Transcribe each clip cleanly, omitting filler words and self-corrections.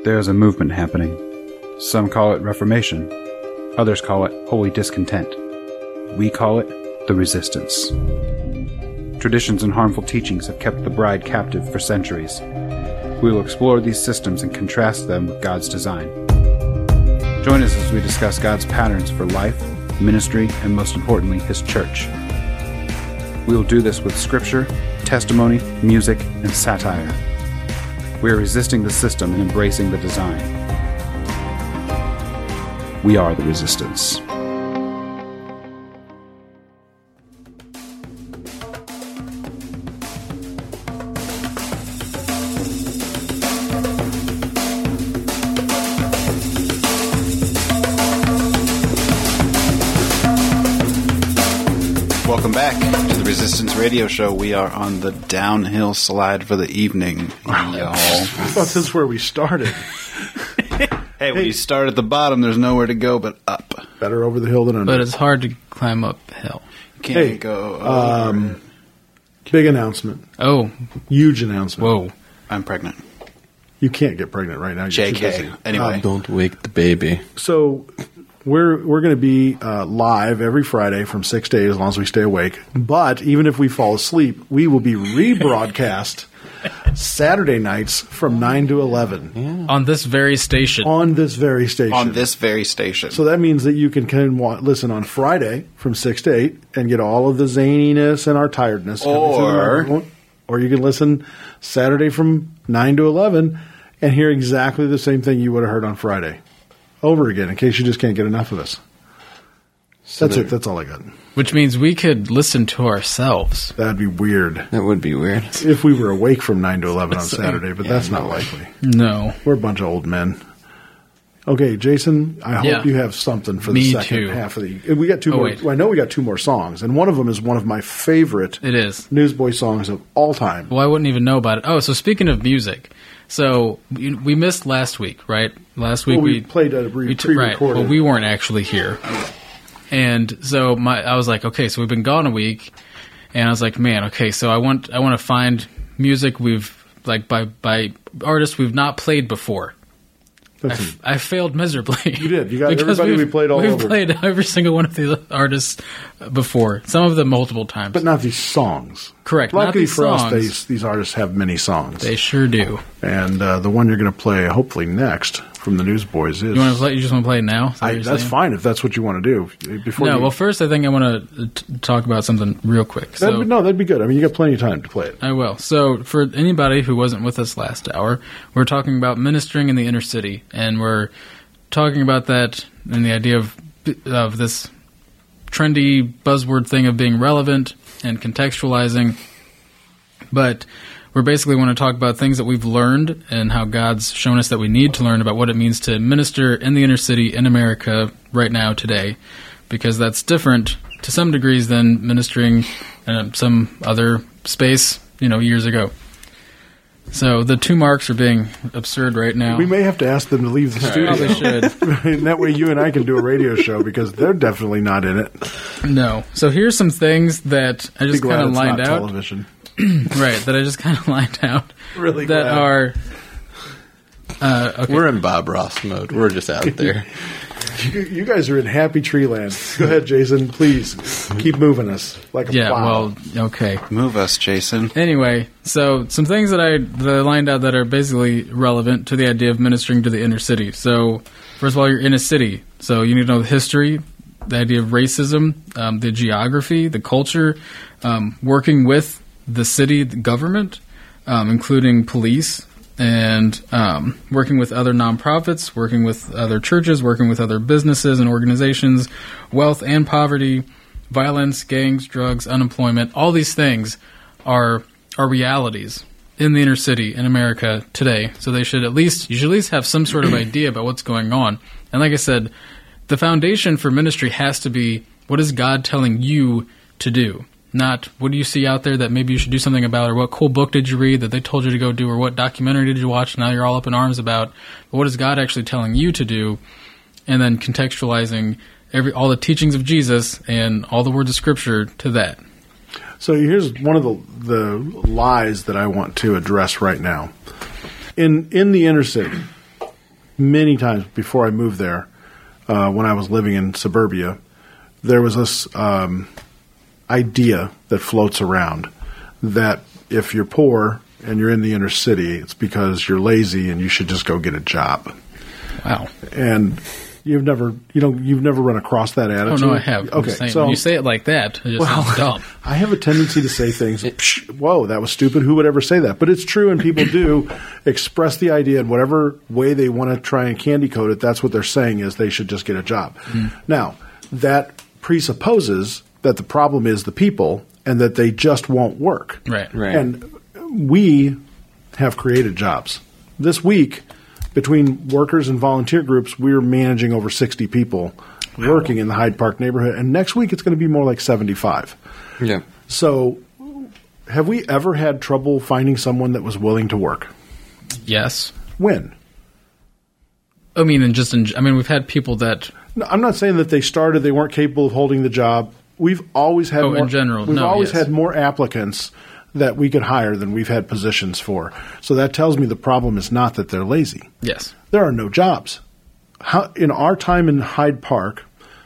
There's a movement happening. Some call it Reformation. Others call it Holy Discontent. We call it the Resistance. Traditions and harmful teachings have kept the bride captive for centuries. We will explore these systems and contrast them with God's design. Join us as we discuss God's patterns for life, ministry, and most importantly, His church. We will do this with scripture, testimony, music, and satire. We are resisting the system and embracing the design. We are the Resistance. Welcome back to the Resistance Radio Show. We are on the downhill slide for the evening, y'all. I thought this is where we started. Hey, when you start at the bottom, there's nowhere to go but up. Better over the hill than under. But it's hard to climb uphill. You can't go over. Big announcement. Oh. Huge announcement. Whoa. I'm pregnant. You can't get pregnant right now. You're too busy. JK. Anyway. Don't wake the baby. So we're going to be live every Friday from 6 to 8 as long as we stay awake. But even if we fall asleep, we will be rebroadcast Saturday nights from 9 to 11. Yeah. On this very station. On this very station. On this very station. So that means that you can listen on Friday from 6 to 8 and get all of the zaniness and our tiredness. Or you can listen Saturday from 9 to 11 and hear exactly the same thing you would have heard on Friday. Over again, in case you just can't get enough of us. That's it. That's all I got. Which means we could listen to ourselves. That'd be weird. That would be weird. If we were awake from 9 to 11 on Saturday, but that's not likely. No. We're a bunch of old men. Okay, Jason, I hope you have something for the second half of the... We got two more. Wait. I know we got two more songs, and one of them is one of my favorite It is. Newsboy songs of all time. Well, I wouldn't even know about it. Oh, so speaking of music, so we missed last week, right? Last week we played a pre-recorded. Right. Well, we weren't actually here. And so I was like, okay, so we've been gone a week, and I was like, man, okay, so I want to find music we've like by artists we've not played before. I failed miserably. You did. You got everybody we played all over. We've played every single one of the artists before. Some of them multiple times. But not these songs. Correct. Luckily not these for songs. us, these artists have many songs. They sure do. And the one you're going to play, hopefully next, from the Newsboys is... You want to play? You just want to play it now? That's fine if that's what you want to do. Well, first I think I want to talk about something real quick. That'd be good. I mean, you got plenty of time to play it. I will. So for anybody who wasn't with us last hour, we're talking about ministering in the inner city, and we're talking about that and the idea of this trendy buzzword thing of being relevant and contextualizing. But we basically want to talk about things that we've learned and how God's shown us that we need to learn about what it means to minister in the inner city in America right now, today, because that's different to some degrees than ministering in some other space, years ago. So the two marks are being absurd right now. We may have to ask them to leave the studio. Probably should. And that way you and I can do a radio show because they're definitely not in it. No. So here's some things that I just kind of lined out. Television. Right, that I just kind of lined out. Really that glad. are... Okay. We're in Bob Ross mode. We're just out there. You guys are in happy tree land. Go ahead, Jason. Please keep moving us like a plow. Well, okay. Move us, Jason. Anyway, so some things that I lined out that are basically relevant to the idea of ministering to the inner city. So, first of all, you're in a city, so you need to know the history, the idea of racism, the geography, the culture, working with the city, the government, including police, and working with other nonprofits, working with other churches, working with other businesses and organizations, wealth and poverty, violence, gangs, drugs, unemployment. All these things are realities in the inner city in America today. So you should at least have some sort of idea about what's going on. And like I said, the foundation for ministry has to be, what is God telling you to do? Not, what do you see out there that maybe you should do something about, or what cool book did you read that they told you to go do, or what documentary did you watch and now you're all up in arms about. But what is God actually telling you to do? And then contextualizing all the teachings of Jesus and all the words of Scripture to that. So here's one of the lies that I want to address right now. In the inner city, many times before I moved there, when I was living in suburbia, there was this idea that floats around that if you're poor and you're in the inner city, it's because you're lazy and you should just go get a job. Wow. And you've never run across that Oh, attitude. no, I have. I'm Okay, just saying, so when you say it like that, it just sounds dumb. I have a tendency to say things, "Psh, whoa, that was stupid. Who would ever say that?" But it's true, and people do express the idea in whatever way they want to try and candy coat it. That's what they're saying is they should just get a job. Now, that presupposes that the problem is the people and that they just won't work. Right. Right. And we have created jobs. This week, between workers and volunteer groups, we're managing over 60 people working in the Hyde Park neighborhood. And next week, it's going to be more like 75. Yeah. So, have we ever had trouble finding someone that was willing to work? Yes. When? I mean, we've had people that. No, I'm not saying that they started, they weren't capable of holding the job. We've always had Oh, in general, we've no, always yes. had more applicants that we could hire than we've had positions for. So that tells me the problem is not that they're lazy. Yes. There are no jobs. In our time in Hyde Park,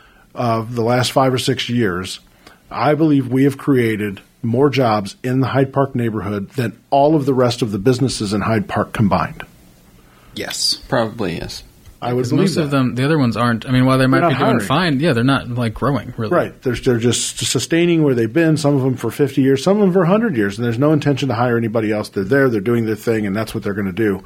the last 5 or 6 years, I believe we have created more jobs in the Hyde Park neighborhood than all of the rest of the businesses in Hyde Park combined. Yes. Probably, yes. I would Because believe most that. of them, the other ones aren't. I mean, while they might They're be not doing hiring. fine, yeah, they're not like growing really. Right. They're just sustaining where they've been, some of them for 50 years, some of them for 100 years, and there's no intention to hire anybody else. They're there, they're doing their thing, and that's what they're going to do.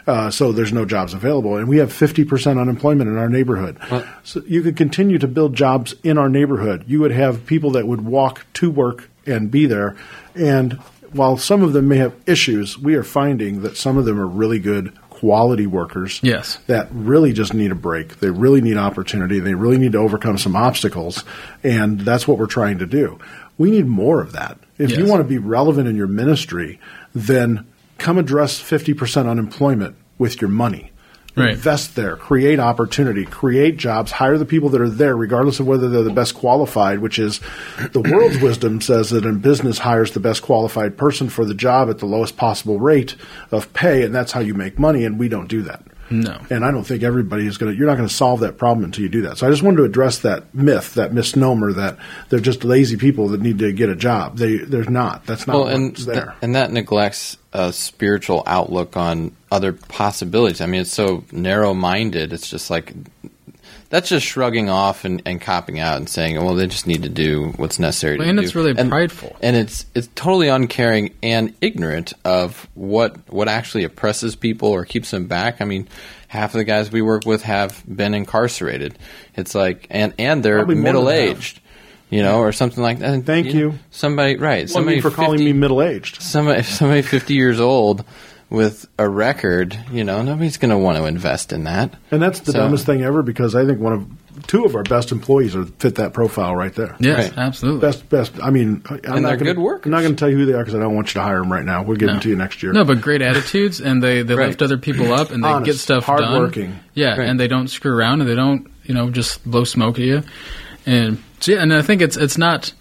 So there's no jobs available. And we have 50% unemployment in our neighborhood. So you could continue to build jobs in our neighborhood. You would have people that would walk to work and be there. And while some of them may have issues, we are finding that some of them are really good quality workers Yes. that really just need a break. They really need opportunity. They really need to overcome some obstacles. And that's what we're trying to do. We need more of that. If you Yes. want to be relevant in your ministry, then come address 50% unemployment with your money. Right. Invest there, create opportunity, create jobs, hire the people that are there, regardless of whether they're the best qualified, which is the world's wisdom says that in business hires the best qualified person for the job at the lowest possible rate of pay, and that's how you make money, and we don't do that. No. And I don't think everybody is going to, you're not going to solve that problem until you do that. So I just wanted to address that myth, that misnomer that they're just lazy people that need to get a job. They're not. That's not what's there. And that neglects a spiritual outlook on other possibilities. I mean, it's so narrow-minded. It's just like that's just shrugging off and copping out and saying, well, they just need to do what's necessary to do. And it's really prideful. And it's totally uncaring and ignorant of what actually oppresses people or keeps them back. I mean, half of the guys we work with have been incarcerated. It's like, and they're Probably more than middle-aged. You know, or something like that. Thank you. Somebody, right? Well, Somebody for calling me middle-aged. Somebody 50 years old with a record, you know, nobody's going to want to invest in that. And that's the dumbest thing ever because I think two of our best employees fit that profile right there. Yes, Right. absolutely. Best. I mean, they're good workers. I'm not going to tell you who they are because I don't want you to hire them right now. We'll give them to you next year. No, but great attitudes, and they Right. lift other people up, and they Honest, get stuff done. hardworking. Yeah, Right. and they don't screw around, and they don't, just blow smoke at you. And so, yeah, and I think it's not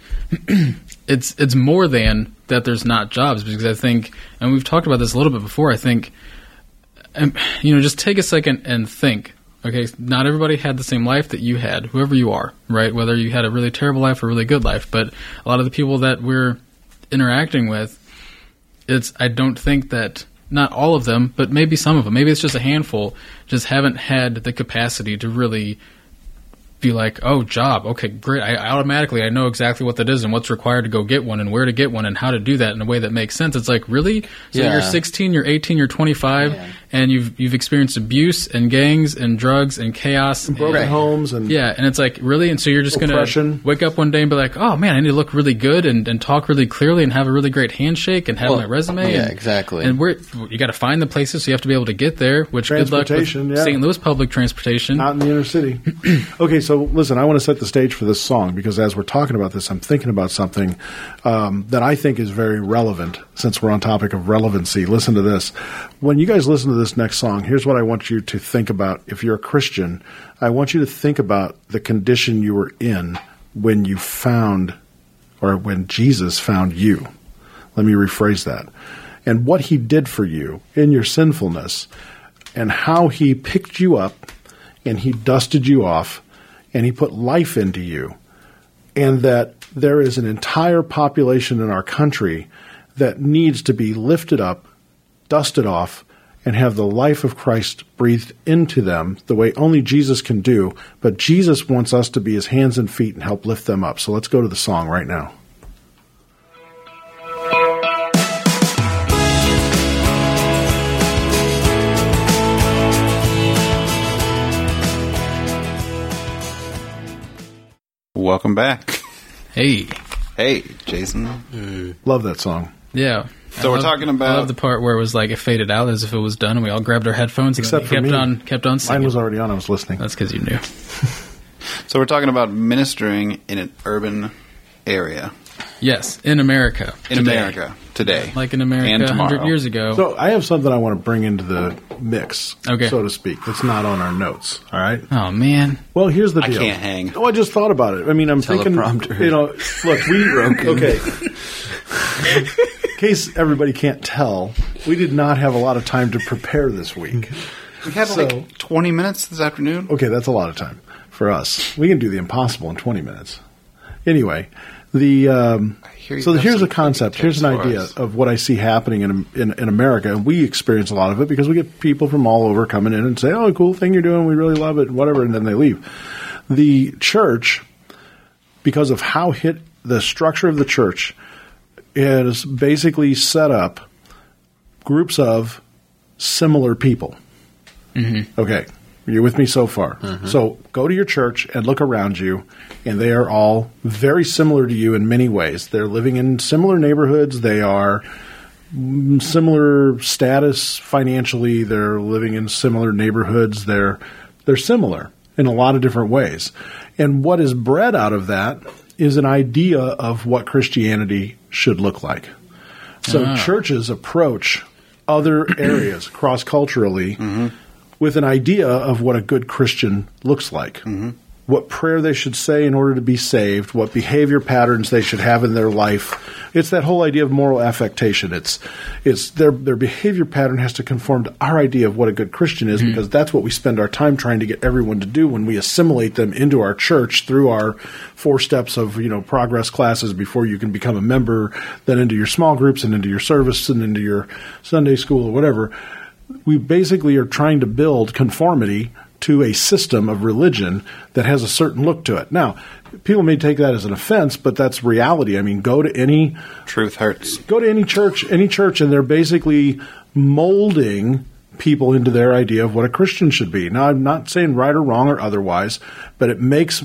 it's more than that there's not jobs, because I think, and we've talked about this a little bit before, I think, just take a second and think. Okay, not everybody had the same life that you had, whoever you are, right? Whether you had a really terrible life or a really good life, but a lot of the people that we're interacting with, I don't think that, not all of them, but maybe some of them, maybe it's just a handful, just haven't had the capacity to really be like, oh, job, okay, great. I know exactly what that is and what's required to go get one and where to get one and how to do that in a way that makes sense. It's like, really? So Yeah. you're 16, you're 18, you're 25, Yeah. and you've experienced abuse and gangs and drugs and chaos. Broken homes and Yeah, and it's like, really? And so you're just going Oppression. to wake up one day and be like, oh, man, I need to look really good and talk really clearly and have a really great handshake and have my resume. Yeah, and, exactly. And you got to find the places, so you have to be able to get there, which good luck with Transportation, yeah. St. Louis public transportation. not in the inner city. Okay, so listen, I want to set the stage for this song because as we're talking about this, I'm thinking about something that I think is very relevant since we're on topic of relevancy. Listen to this. When you guys listen to this next song, here's what I want you to think about. If you're a Christian, I want you to think about the condition you were in when you found, or when Jesus found you. Let me rephrase that. And what he did for you in your sinfulness. and how he picked you up and he dusted you off and he put life into you, and that there is an entire population in our country that needs to be lifted up, dusted off, and have the life of Christ breathed into them the way only Jesus can do. But Jesus wants us to be his hands and feet and help lift them up. So let's go to the song right now. Welcome back. Hey. Hey, Jason. Love that song. Yeah. So we're talking about... I love the part where it was like it faded out as if it was done, and we all grabbed our headphones. Except and for me. Kept on singing. Mine was already on. I was listening. That's because you knew. So we're talking about ministering in an urban area. Yes, in America. Today. Like in America And 100 tomorrow. years ago. So I have something I want to bring into the mix, Okay. so to speak. That's not on our notes. All right. Oh, man. Well, here's the I deal. can't hang. Oh, I just thought about it. I mean, I'm Teleprompter. thinking. Look, we okay. In case everybody can't tell, we did not have a lot of time to prepare this week. We had So- like 20 minutes this afternoon. Okay, that's a lot of time for us. We can do the impossible in 20 minutes. Anyway, hear you so have here's some a concept. tips Here's an for idea us. of what I see happening in America, and we experience a lot of it because we get people from all over coming in and say, "Oh, cool thing you're doing. We really love it," whatever, and then they leave. The church, because of how the structure of the church is basically set up groups of similar people. Mm-hmm. Okay, you're with me so far. Mm-hmm. So go to your church and look around you, and they are all very similar to you in many ways. They're living in similar neighborhoods. They are similar status financially. They're living in similar neighborhoods. They're similar in a lot of different ways. And what is bred out of that is an idea of what Christianity should look like. So churches approach other areas cross-culturally with an idea of what a good Christian looks like, what prayer they should say in order to be saved, what behavior patterns they should have in their life. It's that whole idea of moral affectation. It's their behavior pattern has to conform to our idea of what a good Christian is, because that's what we spend our time trying to get everyone to do when we assimilate them into our church through our 4 steps of progress classes before you can become a member, then into your small groups and into your service and into your Sunday school or whatever. We basically are trying to build conformity to a system of religion that has a certain look to it. Now, people may take that as an offense, but that's reality. I mean, go to any Truth hurts. church, and they're basically molding people into their idea of what a Christian should be. Now, I'm not saying right or wrong or otherwise, but it makes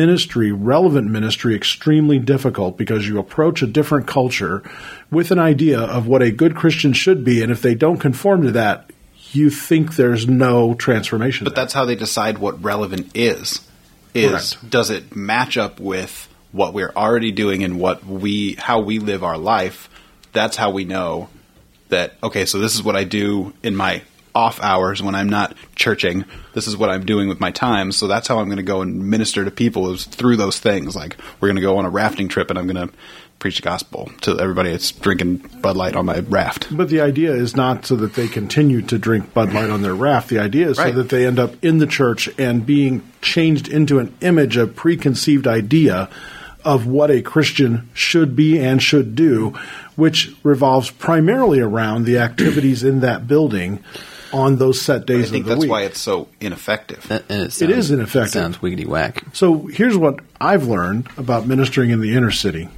relevant ministry, extremely difficult because you approach a different culture with an idea of what a good Christian should be, and if they don't conform to that, you think there's no transformation. But that's how they decide what relevant is. Correct. Does it match up with what we're already doing and how we live our life? That's how we know that, okay, so this is what I do in my off hours when I'm not churching. This is what I'm doing with my time. So that's how I'm going to go and minister to people, is through those things. Like, we're going to go on a rafting trip and I'm going to preach the gospel to everybody that's drinking Bud Light on my raft. But the idea is not so that they continue to drink Bud Light on their raft. The idea is Right. so that they end up in the church and being changed into an image, a preconceived idea of what a Christian should be and should do, which revolves primarily around the activities in that building on those set days I think of the that's week. why it's so ineffective. And it is ineffective. Sounds wiggity whack. So here's what I've learned about ministering in the inner city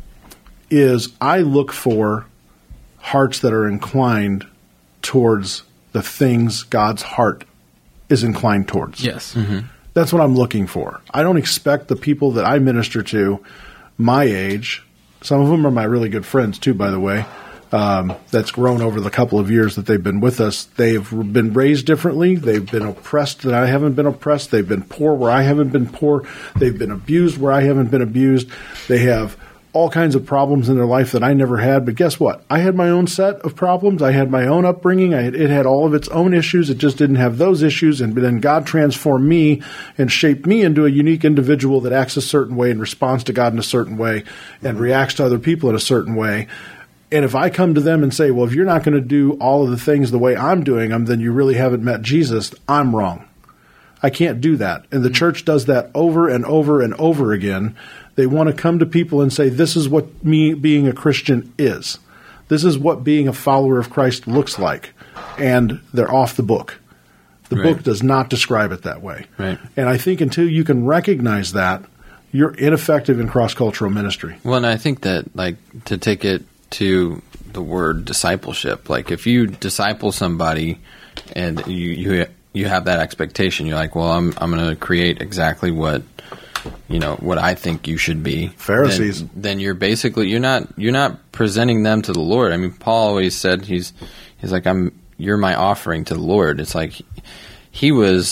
is I look for hearts that are inclined towards the things God's heart is inclined towards. Yes. That's what I'm looking for. I don't expect the people that I minister to my age, some of them are my really good friends too, by the way, that's grown over the couple of years that they've been with us. They've been raised differently. They've been oppressed that I haven't been oppressed. They've been poor where I haven't been poor. They've been abused where I haven't been abused. They have all kinds of problems in their life that I never had. But guess what? I had my own set of problems. I had my own upbringing. It had all of its own issues. It just didn't have those issues. And then God transformed me and shaped me into a unique individual that acts a certain way and responds to God in a certain way and reacts to other people in a certain way. And if I come to them and say, well, if you're not going to do all of the things the way I'm doing them, then you really haven't met Jesus, I'm wrong. I can't do that. And the church does that over and over and over again. They want to come to people and say, this is what me being a Christian is. This is what being a follower of Christ looks like. And they're off the book. The book does not describe it that way. Right. And I think until you can recognize that, you're ineffective in cross-cultural ministry. Well, and I think that, like, to take it to the word discipleship, like if you disciple somebody and you have that expectation, you're like, well, I'm going to create exactly what I think you should be. Pharisees. Then you're basically you're not presenting them to the Lord. I mean, Paul always said he's like, you're my offering to the Lord. It's like he was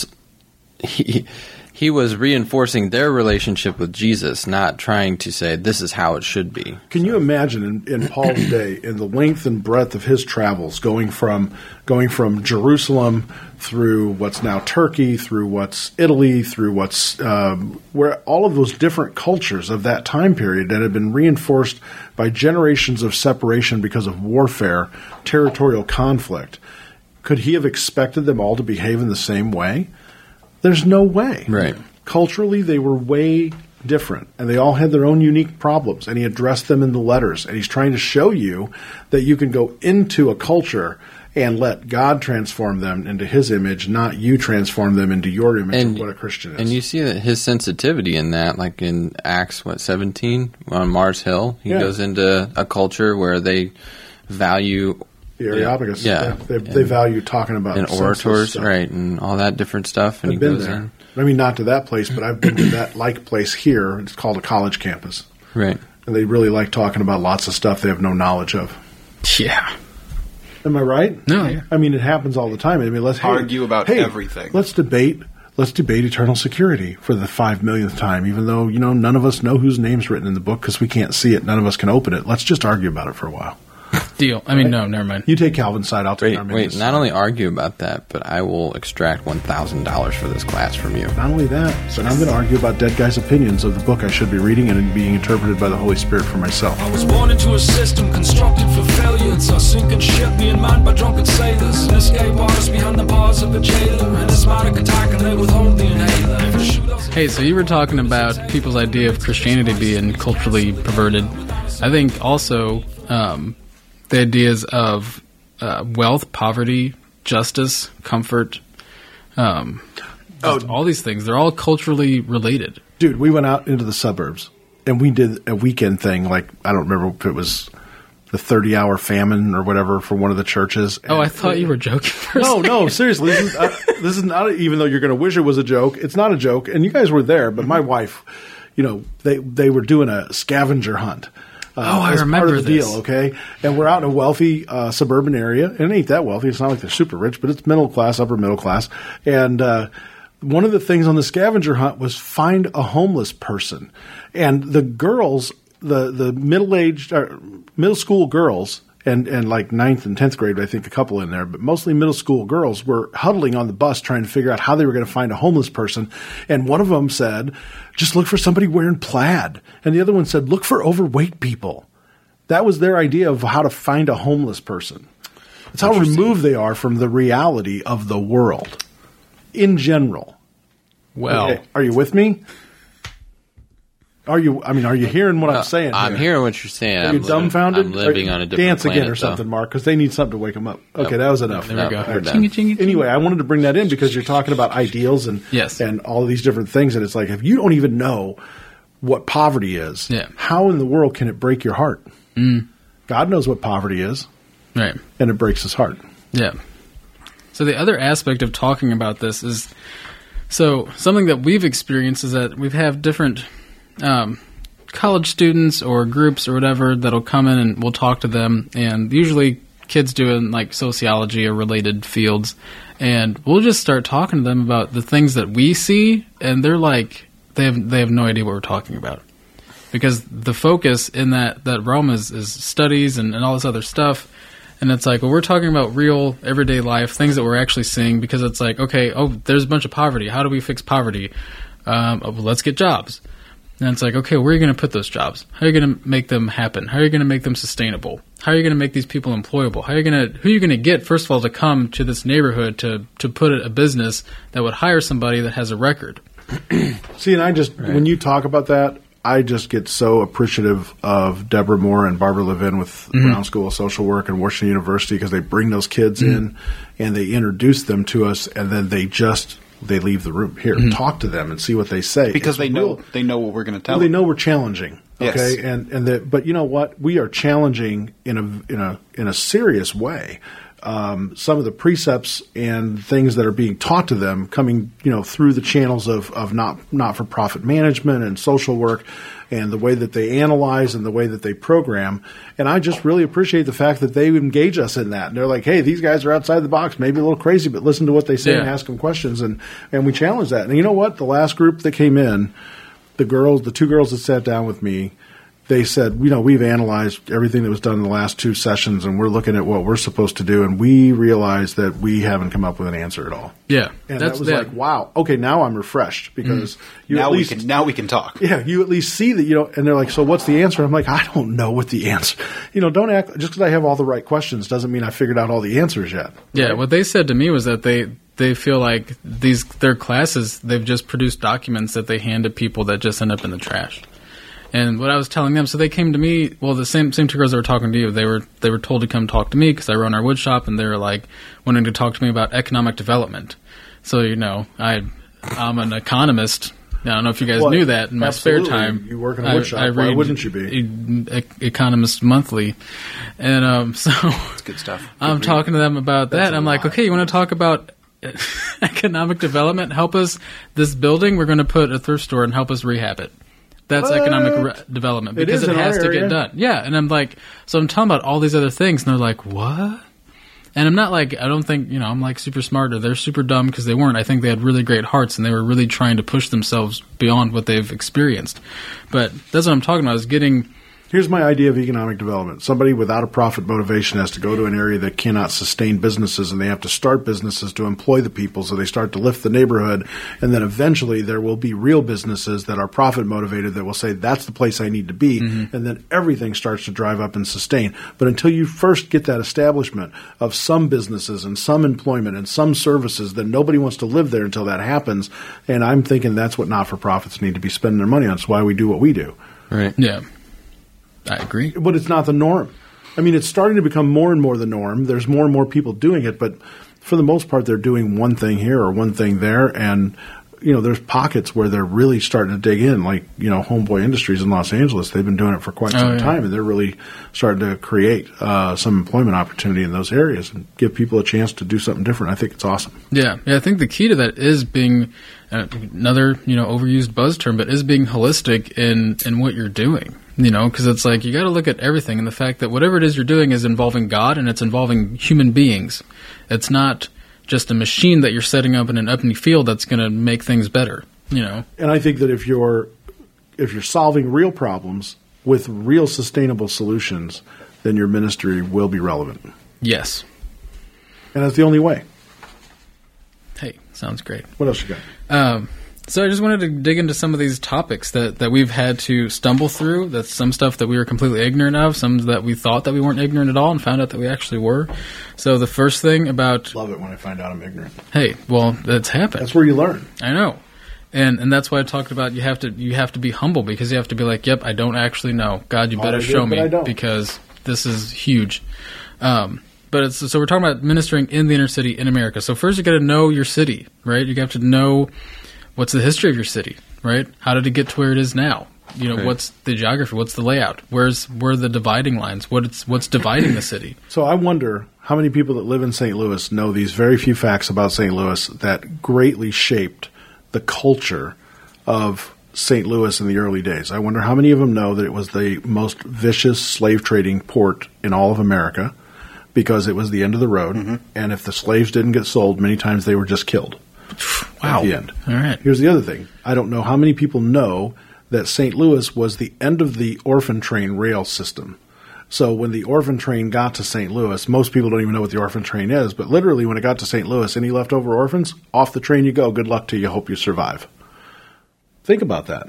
reinforcing their relationship with Jesus, not trying to say this is how it should be. Can you imagine in Paul's day, in the length and breadth of his travels, going from Jerusalem through what's now Turkey, through what's Italy, through what's where all of those different cultures of that time period that had been reinforced by generations of separation because of warfare, territorial conflict. Could he have expected them all to behave in the same way? There's no way. Right. Culturally, they were way different, and they all had their own unique problems, and he addressed them in the letters. And he's trying to show you that you can go into a culture and let God transform them into his image, not you transform them into your image of what a Christian is. And you see that his sensitivity in that, like in Acts, 17, on Mars Hill, he goes into a culture where they value the Areopagus. Yeah. They value talking about and orators, right, and all that different stuff. And I've been there. I mean, not to that place, but I've been to that place here. It's called a college campus. Right. And they really like talking about lots of stuff they have no knowledge of. Yeah. Am I right? No, yeah. I mean, it happens all the time. I mean, let's argue about everything. Let's debate eternal security for the 5 millionth time, even though, none of us know whose name's written in the book because we can't see it. None of us can open it. Let's just argue about it for a while. Deal. I mean, no, never mind. You take Calvin's side, I'll take Arminian's side. Not only argue about that, but I will extract $1,000 for this class from you. Not only that, but I'm going to argue about dead guys' opinions of the book I should be reading and being interpreted by the Holy Spirit for myself. I was born into a system constructed for failure. It's a sinking ship being manned by drunken sailors. An escape artist behind the bars of a jailer. An asthmatic attack and they withhold the inhaler. Hey, so you were talking about people's idea of Christianity being culturally perverted. I think also the ideas of wealth, poverty, justice, comfort, all these things, they're all culturally related. Dude, we went out into the suburbs, and we did a weekend thing, like, I don't remember if it was the 30-hour famine or whatever for one of the churches. Oh, I thought you were joking for a No, second. no, seriously. This is not, even though you're going to wish it was a joke, it's not a joke, and you guys were there, but my wife, they were doing a scavenger hunt. I as remember part of the this. deal, okay? And we're out in a wealthy suburban area, and it ain't that wealthy. It's not like they're super rich, but it's middle class, upper middle class. And one of the things on the scavenger hunt was find a homeless person. And the girls, the middle-aged, middle school girls, and like 9th and 10th grade, I think a couple in there, but mostly middle school girls were huddling on the bus trying to figure out how they were going to find a homeless person. And one of them said, just look for somebody wearing plaid. And the other one said, look for overweight people. That was their idea of how to find a homeless person. It's how removed they are from the reality of the world in general. Well, Okay, are you with me? Are you hearing what I'm saying? I'm here? hearing what you're saying. Are you dumbfounded? I'm living on a different Dance planet, again or something, Mark, because they need something to wake them up. Okay, that was enough. there we go. we're done. Anyway, I wanted to bring that in because you're talking about ideals and Yes. and all of these different things, and it's like if you don't even know what poverty is, Yeah. how in the world can it break your heart? God knows what poverty is, right. and it breaks his heart. Yeah. So the other aspect of talking about this is, so something that we've experienced is that we've had different college students or groups or whatever that'll come in and we'll talk to them, and usually kids doing like sociology or related fields, and we'll just start talking to them about the things that we see, and they're like, they have no idea what we're talking about. Because the focus in that realm is studies and all this other stuff. And it's like, well, we're talking about real everyday life, things that we're actually seeing, because it's like, okay, there's a bunch of poverty. How do we fix poverty? Well, let's get jobs. And it's like, okay, where are you going to put those jobs? How are you going to make them happen? How are you going to make them sustainable? How are you going to make these people employable? Who are you going to get, first of all, to come to this neighborhood to put a business that would hire somebody that has a record? See, and when you talk about that, I just get so appreciative of Deborah Moore and Barbara Levin with Brown School of Social Work and Washington University, because they bring those kids in and they introduce them to us, and then they leave the room. Here, talk to them and see what they say. Because they know what we're going to tell them. They know we're challenging. Okay, Yes. But you know what? We are challenging in a serious way. Some of the precepts and things that are being taught to them coming, through the channels of not-for-profit management and social work, and the way that they analyze and the way that they program. And I just really appreciate the fact that they engage us in that. And they're like, hey, these guys are outside the box, maybe a little crazy, but listen to what they say and ask them questions. And we challenge that. And you know what? The last group that came in, the two girls that sat down with me, they said, we've analyzed everything that was done in the last 2 sessions, and we're looking at what we're supposed to do, and we realize that we haven't come up with an answer at all. Yeah. And that was like, wow, okay, now I'm refreshed, because now we can talk. Yeah, you at least see that, and they're like, so what's the answer? I'm like, I don't know what the answer. Don't act, just because I have all the right questions doesn't mean I figured out all the answers yet. Yeah, what they said to me was that they feel like their classes, they've just produced documents that they hand to people that just end up in the trash. And what I was telling them, so they came to me. Well, the same 2 girls that were talking to you, they were told to come talk to me because I run our wood shop, and they were like wanting to talk to me about economic development. So I'm an economist. I don't know if you guys knew that. In my spare time, you work in a wood shop. Why wouldn't you be? Economist Monthly, and so it's good stuff. I'm talking to them about that. I'm like, okay, you want to talk about economic development? Help us. This building, we're going to put a thrift store and help us rehab it. That's economic development, because it has to get done. Yeah, and I'm like, so I'm talking about all these other things, and they're like, what? And I'm not like, I don't think, I'm like super smart, or they're super dumb, because they weren't. I think they had really great hearts, and they were really trying to push themselves beyond what they've experienced. But that's what I'm talking about, is getting... Here's my idea of economic development. Somebody without a profit motivation has to go to an area that cannot sustain businesses, and they have to start businesses to employ the people, so they start to lift the neighborhood, and then eventually there will be real businesses that are profit motivated that will say, that's the place I need to be, and then everything starts to drive up and sustain. But until you first get that establishment of some businesses and some employment and some services, then nobody wants to live there until that happens, and I'm thinking that's what not-for-profits need to be spending their money on. It's why we do what we do. Right. Yeah. I agree. But it's not the norm. I mean, it's starting to become more and more the norm. There's more and more people doing it, but for the most part, they're doing one thing here or one thing there. And, there's pockets where they're really starting to dig in, like, Homeboy Industries in Los Angeles. They've been doing it for quite some time, and they're really starting to create some employment opportunity in those areas and give people a chance to do something different. I think it's awesome. Yeah, I think the key to that is being another, overused buzz term, but is being holistic in what you're doing. Because it's like you got to look at everything, and the fact that whatever it is you're doing is involving God, and it's involving human beings. It's not just a machine that you're setting up in an open field that's going to make things better. And I think that if you're solving real problems with real sustainable solutions, then your ministry will be relevant. Yes, and that's the only way. Hey, sounds great. What else you got? So I just wanted to dig into some of these topics that we've had to stumble through. That's some stuff that we were completely ignorant of, some that we thought that we weren't ignorant at all and found out that we actually were. So the first thing about... Love it when I find out I'm ignorant. Hey, well, that's happened. That's where you learn. I know. And that's why I talked about you have to be humble, because you have to be like, yep, I don't actually know. God, you better show me, because this is huge. So we're talking about ministering in the inner city in America. So first you got to know your city, right? You have to know... What's the history of your city, right? How did it get to where it is now? What's the geography? What's the layout? Where are the dividing lines? What's dividing the city? So I wonder how many people that live in St. Louis know these very few facts about St. Louis that greatly shaped the culture of St. Louis in the early days. I wonder how many of them know that it was the most vicious slave trading port in all of America, because it was the end of the road, and if the slaves didn't get sold, many times they were just killed. Wow. At the end. All right. Here's the other thing. I don't know how many people know that St. Louis was the end of the orphan train rail system. So when the orphan train got to St. Louis, most people don't even know what the orphan train is, but literally when it got to St. Louis, any leftover orphans, off the train you go. Good luck to you. Hope you survive. Think about that.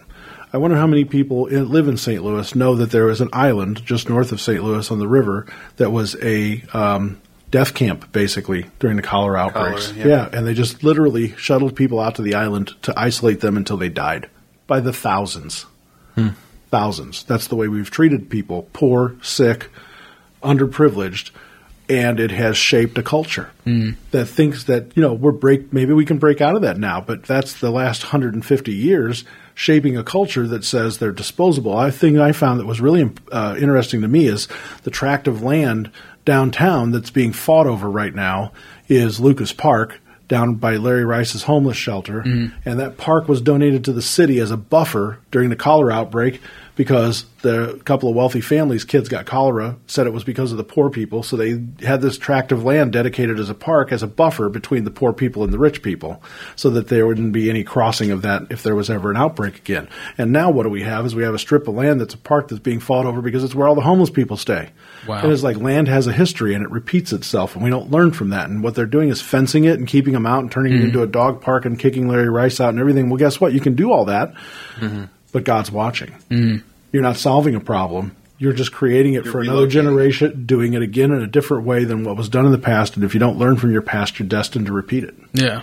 I wonder how many people live in St. Louis know that there was an island just north of St. Louis on the river that was a death camp, basically, during the cholera outbreaks. Yeah, and they just literally shuttled people out to the island to isolate them until they died by the thousands. Thousands. That's the way we've treated people, poor, sick, underprivileged, and it has shaped a culture that thinks that, maybe we can break out of that now, but that's the last 150 years shaping a culture that says they're disposable. A thing I found that was really interesting to me is the tract of land downtown that's being fought over right now is Lucas Park, down by Larry Rice's homeless shelter, and that park was donated to the city as a buffer during the cholera outbreak because the couple of wealthy families' kids got cholera, said it was because of the poor people, so they had this tract of land dedicated as a park as a buffer between the poor people and the rich people so that there wouldn't be any crossing of that if there was ever an outbreak again. And now what do we have is we have a strip of land that's a park that's being fought over because it's where all the homeless people stay. Wow. And it's like land has a history and it repeats itself, and we don't learn from that. And what they're doing is fencing it and keeping them out and turning it into a dog park and kicking Larry Rice out and everything. Well, guess what? You can do all that, but God's watching. You're not solving a problem. You're just creating it for another generation, doing it again in a different way than what was done in the past. And if you don't learn from your past, you're destined to repeat it. Yeah.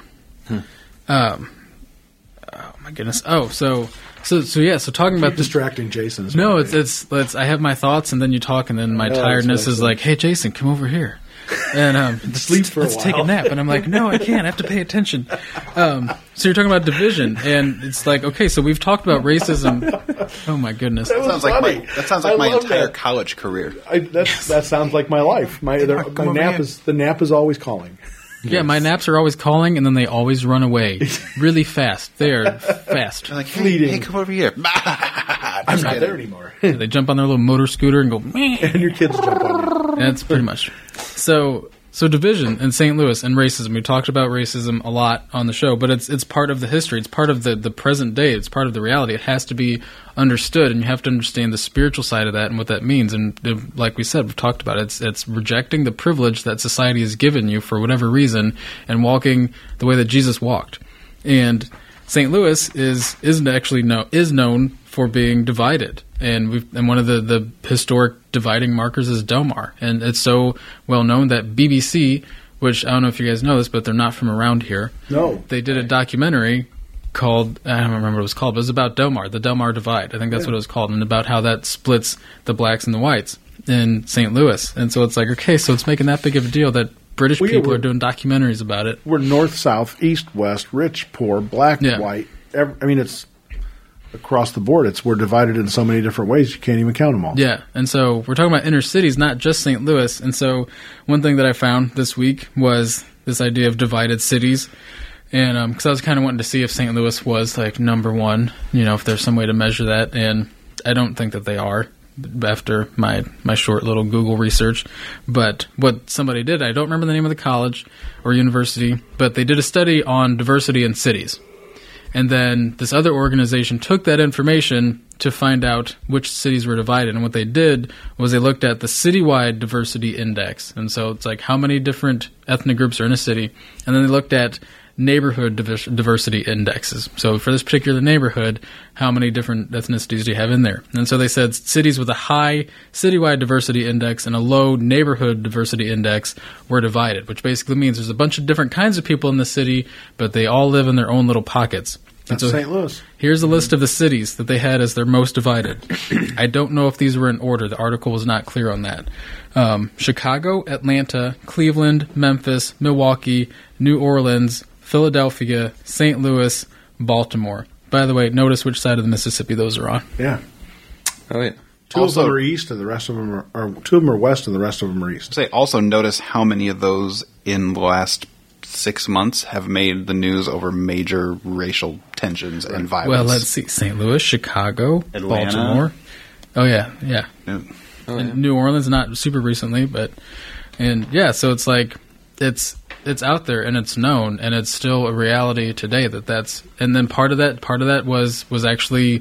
Oh my goodness. Oh, so talking about distracting Jason. No, it's I have my thoughts and then you talk and then my tiredness is like, hey Jason, come over here. And sleep for a while. Let's take a nap. And I'm like, no, I can't. I have to pay attention. So you're talking about division, and it's like, okay, so we've talked about racism. Oh my goodness, that sounds like my entire college career. That sounds like my life. The nap is always calling. Yeah, my naps are always calling, and then they always run away really fast. They are fast. They're like, fleeting. Hey, come over here. I'm not there anymore. They jump on their little motor scooter and go, meh. And your kids jump on you. That's pretty much. So division in St. Louis and racism. We talked about racism a lot on the show, but it's part of the history. It's part of the present day. It's part of the reality. It has to be understood, and you have to understand the spiritual side of that and what that means. And like we said, we've talked about it. It's rejecting the privilege that society has given you for whatever reason and walking the way that Jesus walked. And St. Louis is known for being divided, and one of the historic dividing markers is Delmar, and it's so well known that BBC, which I don't know if you guys know this, but they're not from around here. No, they did a documentary called, I don't remember what it was called, but it was about Delmar, the Delmar Divide. I think that's what it was called, and about how that splits the blacks and the whites in St. Louis. And so it's like, okay, so it's making that big of a deal that British people are doing documentaries about it. We're north, south, east, west, rich, poor, black, white. It's across the board. We're divided in so many different ways you can't even count them all. Yeah, and so we're talking about inner cities, not just St. Louis. And so one thing that I found this week was this idea of divided cities. And because I was kind of wanting to see if St. Louis was like number one, if there's some way to measure that. And I don't think that they are after my short little Google research. But what somebody did, I don't remember the name of the college or university, but they did a study on diversity in cities. And then this other organization took that information to find out which cities were divided. And what they did was they looked at the citywide diversity index. And so it's like how many different ethnic groups are in a city. And then they looked at neighborhood diversity indexes. So for this particular neighborhood, how many different ethnicities do you have in there? And so they said cities with a high citywide diversity index and a low neighborhood diversity index were divided, which basically means there's a bunch of different kinds of people in the city, but they all live in their own little pockets. That's so St. Louis. Here's a list of the cities that they had as their most divided. I don't know if these were in order. The article was not clear on that. Chicago, Atlanta, Cleveland, Memphis, Milwaukee, New Orleans, Philadelphia, St. Louis, Baltimore. By the way, notice which side of the Mississippi those are on. Yeah. Oh, yeah. Two of them are east, and the rest of them two of them are west, and the rest of them are east. Also notice how many of those in the last 6 months have made the news over major racial tensions and violence. Well, let's see. St. Louis, Chicago, Atlanta. Baltimore. Oh, yeah. And New Orleans, not super recently, but... And, yeah, so it's like... It's out there and it's known and it's still a reality today that's... And then part of that was actually...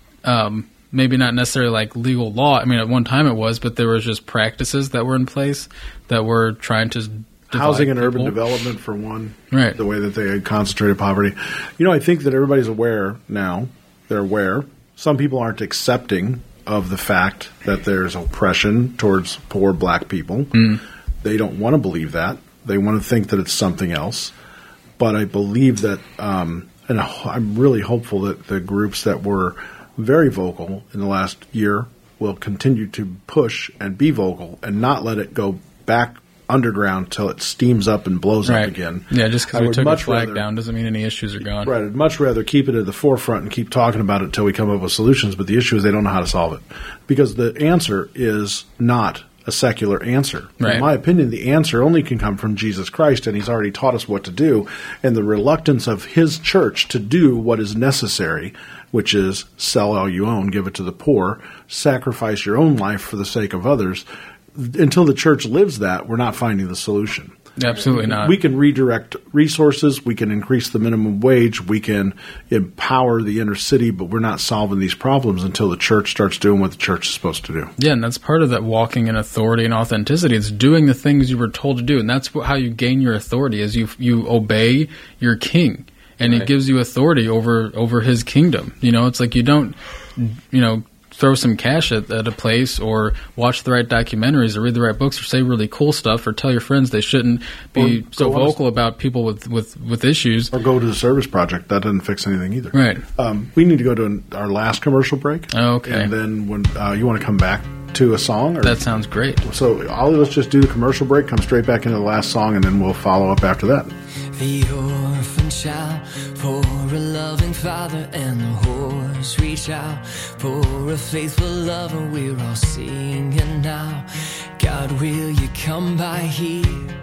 maybe not necessarily like legal law. I mean, at one time it was, but there was just practices that were in place that were trying to... Housing and urban development, for one. Right. The way that they had concentrated poverty. I think that everybody's aware now. They're aware. Some people aren't accepting of the fact that there's oppression towards poor black people. They don't want to believe that. They want to think that it's something else. But I believe that, and I'm really hopeful that the groups that were very vocal in the last year will continue to push and be vocal and not let it go back underground till it steams up and blows up again. Yeah, just I because we would took a much flag rather- down doesn't mean any issues are gone. Right. I'd much rather keep it at the forefront and keep talking about it until we come up with solutions. But the issue is they don't know how to solve it. Because the answer is not a secular answer. Right. In my opinion, the answer only can come from Jesus Christ, and he's already taught us what to do. And the reluctance of his church to do what is necessary, which is sell all you own, give it to the poor, sacrifice your own life for the sake of others, until the church lives that, we're not finding the solution. Absolutely not. We can redirect resources. We can increase the minimum wage. We can empower the inner city, but we're not solving these problems until the church starts doing what the church is supposed to do. Yeah, and that's part of that walking in authority and authenticity. It's doing the things you were told to do, and that's how you gain your authority. Is you obey your king, and it gives you authority over his kingdom. You know, it's like you don't, throw some cash at a place or watch the right documentaries or read the right books or say really cool stuff or tell your friends they shouldn't be so vocal about people with issues. Or go to the service project. That doesn't fix anything either. Right. We need to go to our last commercial break. Okay. And then when you want to come back to a song? Or? That sounds great. So let's just do the commercial break, come straight back into the last song, and then we'll follow up after that. The orphan child, for a loving father, and the horse reach out for a faithful lover. We're all singing now. God, will you come by here?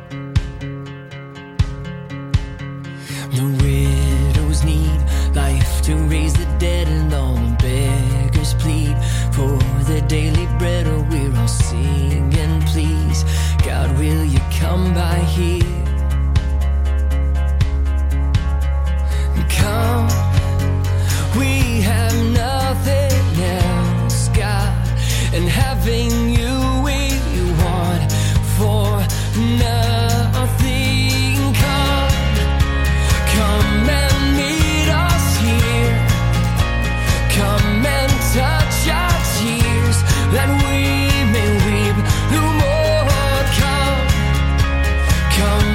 The widows need life to raise the dead, and all the beggars plead for their daily bread. Oh, we're all singing, please, God, will you come by here? Come, we have nothing else, God, and having you we want for nothing. Come and meet us here. Come and touch our tears, that we may weep no more. Come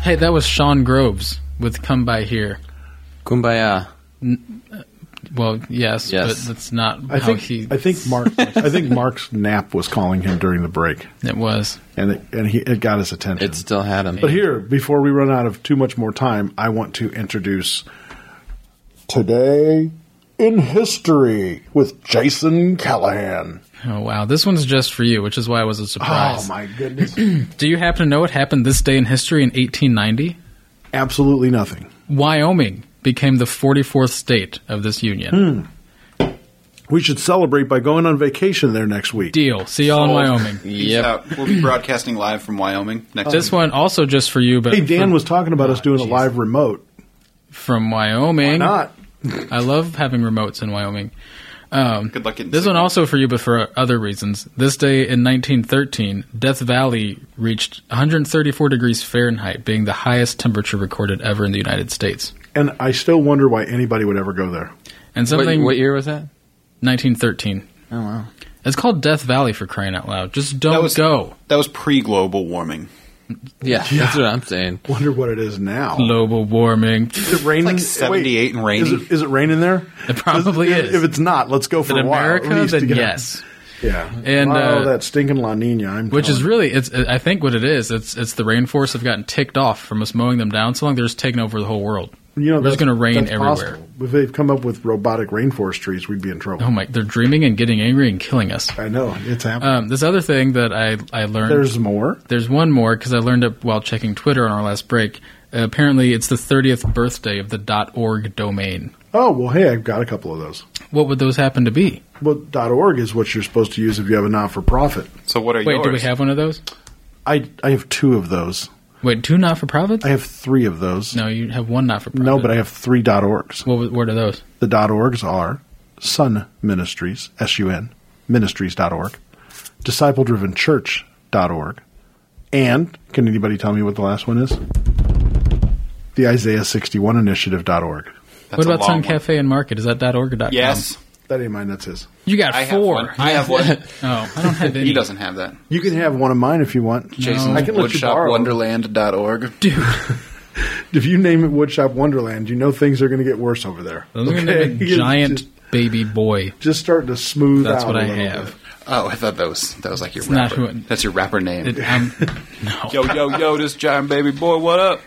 Hey, that was Sean Groves with "Come By Here." Kumbaya. Well, yes, Yes. but that's not I how think Mark's nap was calling him during the break, it was. and it got his attention. It still had him. But here, before we run out of too much more time, I want to introduce Today in History with Jason Callahan. Oh, wow. This one's just for you, which is why it was a surprise. Oh, my goodness. Do you happen to know what happened this day in history in 1890? Absolutely nothing. Wyoming became the 44th state of this union. We should celebrate by going on vacation there next week. Deal. See y'all in Wyoming. Peace Yep. out. We'll be broadcasting live from Wyoming next This one also just for you, but Hey, Dan from, was talking about us doing a live remote. from Wyoming. Why not? I love having remotes in Wyoming. Good luck getting This one signal. also for you, but for other reasons. This day in 1913, Death Valley reached 134 degrees Fahrenheit, being the highest temperature recorded ever in the United States. And I still wonder why anybody would ever go there. And something What year was that? 1913. Oh, wow. It's called Death Valley, for crying out loud. Just don't go. That was pre-global warming. Yeah, that's what I'm saying. Wonder what it is now. Global warming. Is it raining? Like 78 and rainy. Is it raining there? It probably If- is. If it's not, let's go for In a while. America, We used to then get- yes. Yeah. And, that stinking La Nina. Which is really, I think what it is, it's the rainforests have gotten ticked off from us mowing them down so long, they're just taking over the whole world. There's that's- going to rain that's everywhere. possible. If they've come up with robotic rainforest trees, we'd be in trouble. Oh my, they're dreaming and getting angry and killing us. I know. It's happening. This other thing that I learned. There's more. There's one more because I learned it while checking Twitter on our last break. Apparently, it's the 30th birthday of the .org domain. Oh, well, hey, I've got a couple of those. What would those happen to be? Well, .org is what you're supposed to use if you have a not-for-profit. So what are Wait, yours? do we have one of those? I have two of those. Wait, two not-for-profits? I have three of those. No, you have one not-for-profit. No, but I have three .orgs. What are those? The .orgs are Sun Ministries, S-U-N, ministries.org, discipledrivenchurch.org, and, can anybody tell me what the last one is? The Isaiah 61 Initiative.org. That's What a about long Sun one. Cafe and Market? Is that .org or .com? Yes. That ain't mine, that's his. You got I have four. one. I have one. Oh, I don't have any. He doesn't have that. You can have one of mine if you want. Jason's I can let you borrow. woodshopwonderland.org. If you name it Woodshop Wonderland, you know things are going to get worse over there. Those are going to be giant baby boy. Just starting to smooth That's out what a I little have. bit. Oh, I thought that was like your It's not rapper. who it- That's your rapper name. No. Yo, this giant baby boy, what up?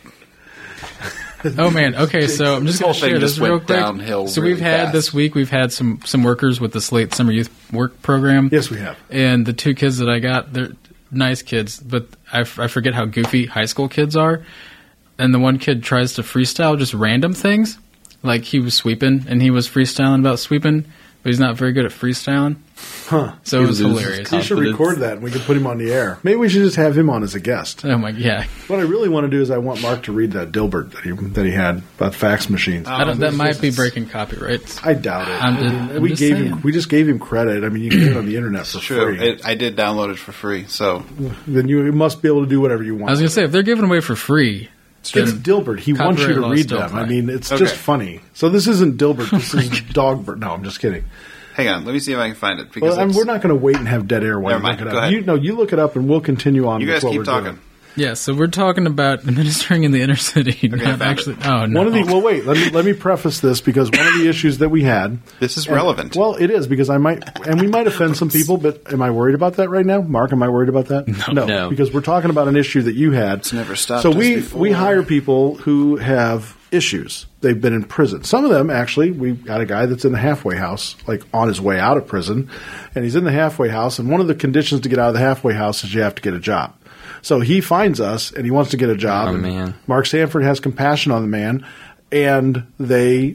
Oh man. Okay, so I'm just This whole going to share thing this just real went quick. downhill So really we've had fast. this week. We've had some workers with the Slate Summer Youth Work Program. Yes, we have. And the two kids that I got, they're nice kids, but I forget how goofy high school kids are. And the one kid tries to freestyle just random things, like he was sweeping and he was freestyling about sweeping, but he's not very good at freestyling. Huh. So it was loses hilarious. You should Confidence. record that and we can put him on the air. Maybe we should just have him on as a guest. Oh my, yeah. What I really want to do is I want Mark to read that Dilbert that he had about fax machines. That might be breaking copyrights. I doubt it. I'm we just gave saying. him. We just gave him credit. I mean, you can get it on the internet for True. free. I did download it for free. So Then you must be able to do whatever you want. I was going to say, if they're giving away for free, It's then Dilbert. He wants you copyright to laws read still them. apply. I mean, it's Okay. just funny. So this isn't Dilbert. This is Dogbert. No, I'm just kidding. hang on, let me see if I can find it. Because Well, we're not going to wait and have dead air while Never you mind. look it Go up. ahead. You look it up, and we'll continue on. You with guys what keep we're talking. doing. yeah. So we're talking about administering in the inner city. I Not found actually. it. Oh no. One of the well, wait. Let me preface this because one of the issues that we had. This is relevant. Well, it is because we might offend some people, but am I worried about that right now, Mark? Am I worried about that? No. Because we're talking about an issue that you had. It's never stopped So us we before. hire people who have issues. They've been in prison. Some of them actually. We got a guy that's in the halfway house, like on his way out of prison, and he's in the halfway house. And one of the conditions to get out of the halfway house is you have to get a job. So he finds us and he wants to get a job. Oh, and man. Mark Sanford has compassion on the man, and they,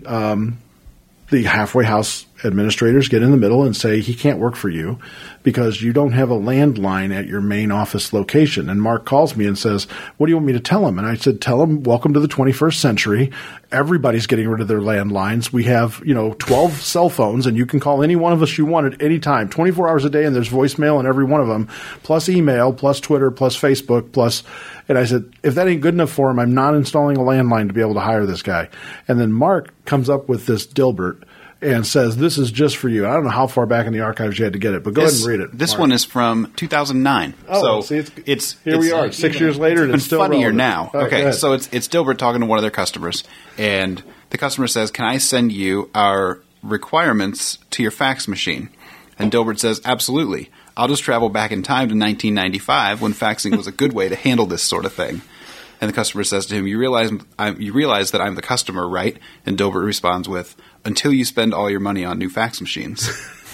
the halfway house administrators get in the middle and say he can't work for you because you don't have a landline at your main office location. And Mark calls me and says, "What do you want me to tell him?" And I said, "Tell him, welcome to the 21st century. Everybody's getting rid of their landlines. We have, 12 cell phones, and you can call any one of us you want at any time, 24 hours a day, and there's voicemail in every one of them, plus email, plus Twitter, plus Facebook, plus." And I said, if that ain't good enough for him, I'm not installing a landline to be able to hire this guy. And then Mark comes up with this Dilbert. and says, this is just for you. I don't know how far back in the archives you had to get it, but go ahead and read it. This Mark. one is from 2009. Oh, so see, it's here we are, 6 years later, and It's it's still funnier relevant. now. All right, go Okay, ahead. so it's Dilbert talking to one of their customers, and the customer says, "Can I send you our requirements to your fax machine?" And Dilbert says, "Absolutely. I'll just travel back in time to 1995 when faxing was a good way to handle this sort of thing." And the customer says to him, you realize that I'm the customer, right?" And Dilbert responds with, "Until you spend all your money on new fax machines."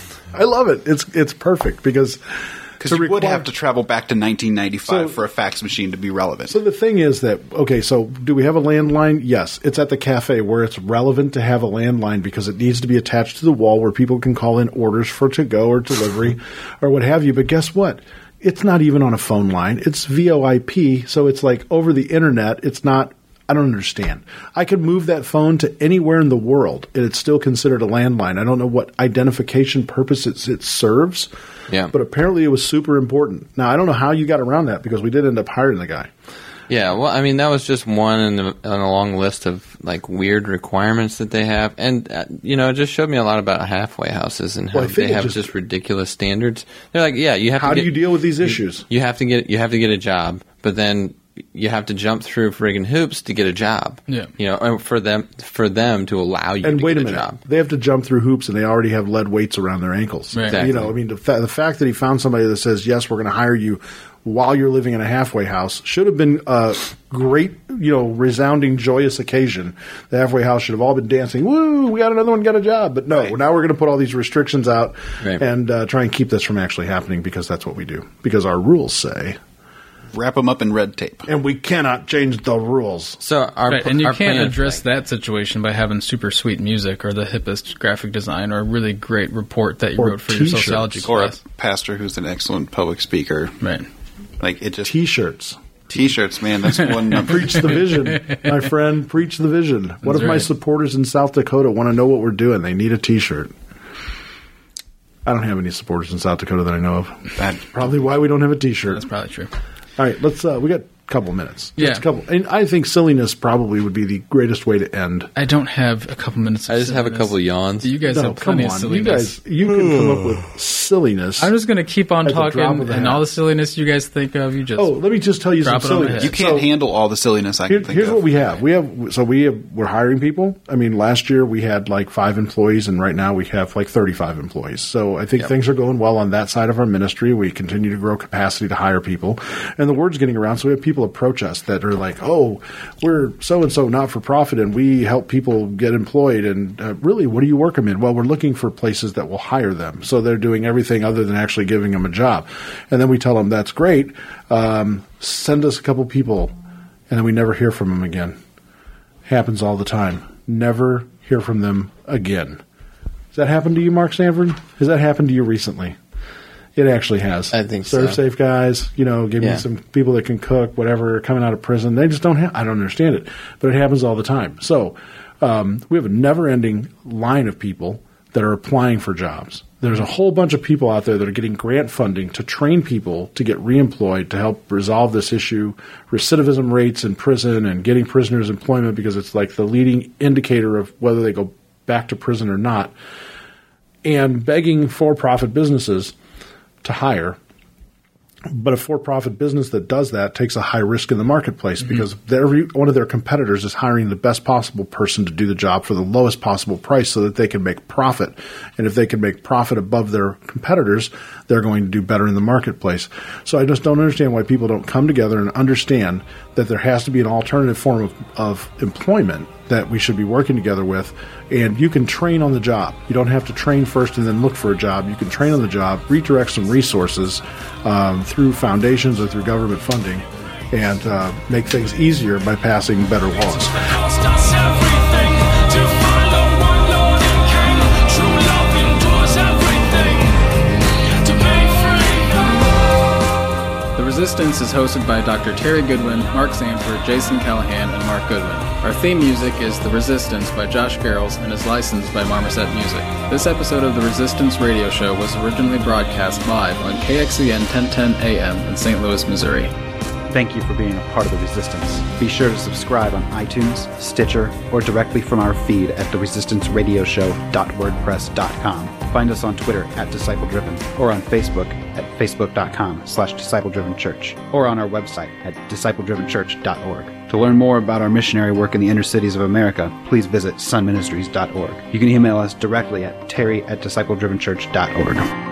I love it. It's perfect because Because you would have to travel back to 1995 for a fax machine to be relevant. So the thing is that, okay, so do we have a landline? Yes. It's at the cafe where it's relevant to have a landline because it needs to be attached to the wall where people can call in orders for to-go or delivery or what have you. But guess what? It's not even on a phone line. It's VoIP, so it's like over the internet. It's not – I don't understand. I could move that phone to anywhere in the world, and it's still considered a landline. I don't know what identification purpose it serves. Yeah. But apparently it was super important. Now, I don't know how you got around that because we did end up hiring the guy. Yeah, well, I mean, that was just one in a long list of, like, weird requirements that they have. And, it just showed me a lot about halfway houses and how they have just ridiculous standards. They're like, yeah, you have to How do you deal with these issues? You have to get a job, but then you have to jump through friggin' hoops to get a job. Yeah. For them to allow you And to wait get a minute, job. they have to jump through hoops, and they already have lead weights around their ankles. Right. Exactly. I mean, the fact that he found somebody that says, yes, we're going to hire you while you're living in a halfway house should have been a great, resounding, joyous occasion. The halfway house should have all been dancing, woo, we got another one, got a job. But no, now we're going to put all these restrictions out and try and keep this from actually happening because that's what we do. Because our rules say. Wrap them up in red tape. And we cannot change the rules. So Right, and you our can't plan- address that situation by having super sweet music or the hippest graphic design or a really great report that you Or wrote for your t-shirts. sociology Or a class. pastor who's an excellent public speaker. Right. Like, it just... T-shirts. T-shirts, man, that's one number. Preach the vision, my friend. Preach the vision. What if my right. supporters in South Dakota want to know what we're doing? They need a T-shirt. I don't have any supporters in South Dakota that I know of. That's probably why we don't have a T-shirt. That's probably true. All right, let's. We got a couple minutes. Yeah. Just a couple. And I think silliness probably would be the greatest way to end. I don't have a couple minutes of I just have a silliness. couple of yawns. You guys No, have come plenty of on, you silliness. guys. You can come up with silliness. I'm just going to keep on At the drop talking, of a and hat. all the silliness you guys think of, you just... Oh, let me just tell you Drop some it on my silliness. head. You can't handle all the silliness I can think Here's of. what we have. We're hiring people. I mean, last year we had like 5 employees, and right now we have like 35 employees. So I think things are going well on that side of our ministry. We continue to grow capacity to hire people, and the word's getting around. So we have people approach us that are like, "Oh, we're so and so not for profit, and we help people get employed." And really, what do you work them in? Well, we're looking for places that will hire them. So they're doing everything other than actually giving them a job. And then we tell them, "That's great. Send us a couple people," and then we never hear from them again. Happens all the time. Never hear from them again. Has that happened to you, Mark Sanford? Has that happened to you recently? It actually has. I think Serve so. safe guys, give me some people that can cook, whatever, coming out of prison. They just don't have, I don't understand it, but it happens all the time. So we have a never-ending line of people that are applying for jobs. There's a whole bunch of people out there that are getting grant funding to train people to get reemployed to help resolve this issue, recidivism rates in prison and getting prisoners employment because it's like the leading indicator of whether they go back to prison or not, and begging for-profit businesses to hire. But a for-profit business that does that takes a high risk in the marketplace because every one of their competitors is hiring the best possible person to do the job for the lowest possible price so that they can make profit. And if they can make profit above their competitors, they're going to do better in the marketplace. So I just don't understand why people don't come together and understand that there has to be an alternative form of employment that we should be working together with. And you can train on the job. You don't have to train first and then look for a job. You can train on the job, redirect some resources through foundations or through government funding, and make things easier by passing better laws. Cost us everything to follow one Lord and King. True love endures everything to be free. The Resistance is hosted by Dr. Terry Goodwin, Mark Sanford, Jason Callahan, and Mark Goodwin. Our theme music is The Resistance by Josh Garrels and is licensed by Marmoset Music. This episode of The Resistance Radio Show was originally broadcast live on KXEN 1010 AM in St. Louis, Missouri. Thank you for being a part of the Resistance. Be sure to subscribe on iTunes, Stitcher, or directly from our feed at theresistance.radioshow.wordpress.com. Find us on Twitter at DiscipleDriven, or on Facebook at facebook.com/DiscipleDrivenChurch, or on our website at discipledrivenchurch.org. To learn more about our missionary work in the inner cities of America, please visit sunministries.org. You can email us directly at terry@discipledrivenchurch.org.